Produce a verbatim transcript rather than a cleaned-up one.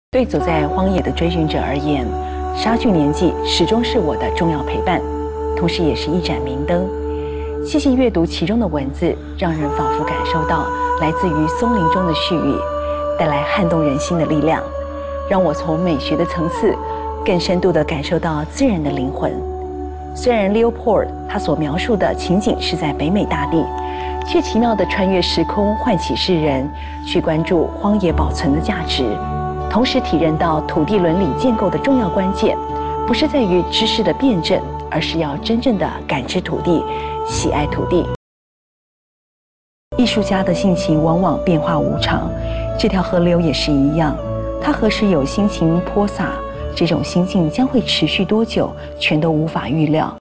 对走在荒野的追寻者而言，沙距年纪始终是我的重要陪伴，同时也是一盏明灯。细细阅读其中的文字，让人仿佛感受到来自于松林中的絮语，带来撼动人心的力量，让我从美学的层次更深度地感受到自然的灵魂。虽然 Leopold 他所描述的情景是在北美大地，却奇妙地穿越时空，唤起世人去关注荒野保存的价值。同时体认到土地伦理建构的重要关键，不是在于知识的辩证，而是要真正的感知土地，喜爱土地。艺术家的性情往往变化无常，这条河流也是一样，它何时有心情泼洒，这种心境将会持续多久，全都无法预料。